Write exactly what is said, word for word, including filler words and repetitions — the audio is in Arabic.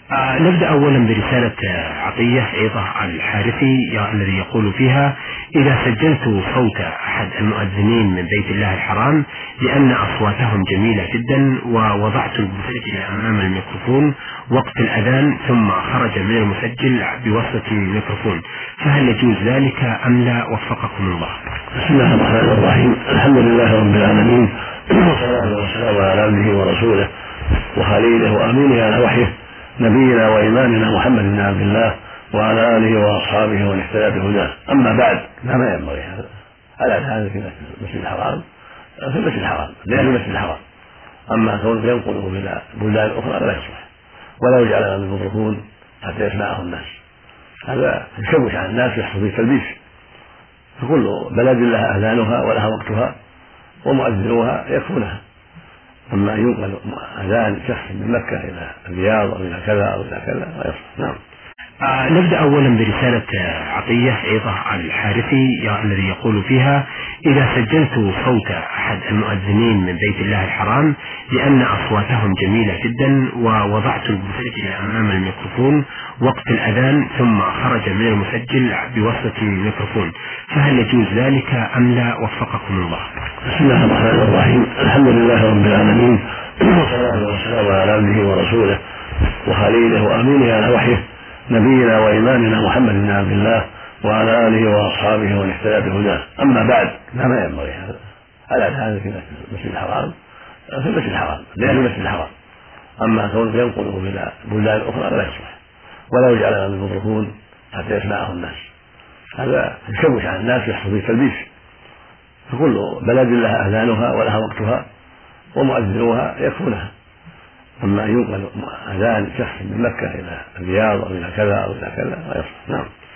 آه نبدأ أولا برسالة آه، عطية عيضة الحارثي يا- الذي يقول فيها: إذا سجلت صوت أحد المؤذنين من بيت الله الحرام لأن أصواتهم جميلة جدا، ووضعت المسجل أمام الميكروفون وقت الأذان ثم خرج من المسجل بواسطة الميكروفون، فهل يجوز ذلك أم لا؟ وفقكم الله. بسم الله الرحمن الرحيم. الحمد لله رب العالمين، والصلاة والسلام على عبده ورسوله وخليله وأمينه على وحيه نبينا وإمامنا محمد بن عبد الله وعلى آله وأصحابه ومن اهتدى بهداه. أما بعد، فما ينبغي هذا هذا في المسجد الحرام في المسجد الحرام لأهل المسجد الحرام. أما كونه ينقله إلى بلدان أخرى لا يصلح، ولا يجعل من الميكروفون حتى يسمعه الناس، هذا يشوش على الناس ويحصل فيه تلبيس. فكل بلد لها أذانها ولها وقتها ومؤذنوها يكفونها. أما أن ينقل أذان شخص من مكة إلى الرياض أو إلى كذا أو إلى كذا لا يصلح. نعم. آه نبدأ أولا برسالة آه، عطية عيضة الحارثي يا- الذي يقول فيها: إذا سجلت صوت أحد المؤذنين من بيت الله الحرام لأن أصواتهم جميلة جدا، ووضعت المسجل أمام الميكروفون وقت الأذان ثم خرج من المسجل بواسطة الميكروفون، فهل يجوز ذلك أم لا؟ وفقكم الله. بسم الله الرحمن الرحيم. الحمد لله رب العالمين، والصلاة والسلام على عبده ورسوله وخليله وأمينه على وحيه نبينا وإمامنا محمد بن عبد الله وعلى آله وأصحابه ومن اهتدى بهداه. أما بعد، فما ينبغي هذا هذا في المسجد الحرام في المسجد الحرام لأهل المسجد الحرام. أما كونه ينقله إلى بلدان أخرى لا يصلح، ولا يجعل من الميكروفون حتى يسمعه الناس، هذا يشوش على الناس ويحصل فيه تلبيس. فكل بلد لها أذانها ولها وقتها ومؤذنوها يكفونها. أما أن ينقل أذان شخص من مكة إلى الرياض أو إلى كذا أو إلى كذا لا يصلح. نعم.